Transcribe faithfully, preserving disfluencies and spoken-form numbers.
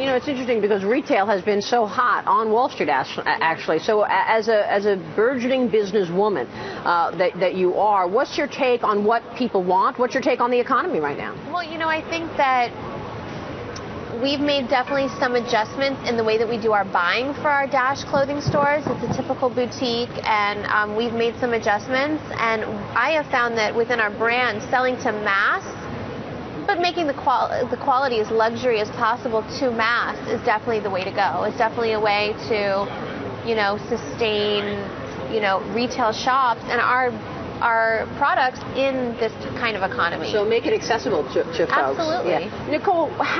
know, it's interesting because retail has been so hot on Wall Street, actually. So as a as a burgeoning businesswoman uh, that, that you are, what's your take on what people want? What's your take on the economy right now? Well, you know, I think that we've made definitely some adjustments in the way that we do our buying for our Dash clothing stores. It's a typical boutique, and um, we've made some adjustments. And I have found that within our brand, selling to mass, but making the, qual the quality as luxury as possible to mass is definitely the way to go. It's definitely a way to, you know, sustain, you know, retail shops and our our products in this kind of economy. So make it accessible to, to folks. Absolutely. Yeah. Nicole, how